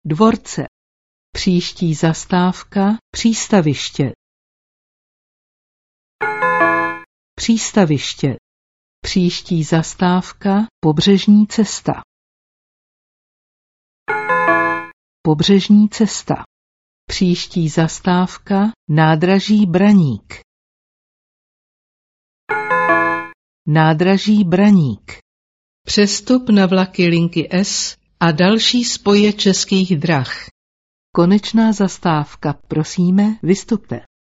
dvorce. Příští zastávka přístaviště. Přístaviště. Příští zastávka pobřežní cesta. Pobřežní cesta. Příští zastávka nádraží Braník. Nádraží Braník. Přestup na vlaky linky S a další spoje Českých drah. Konečná zastávka, prosíme, vystupte.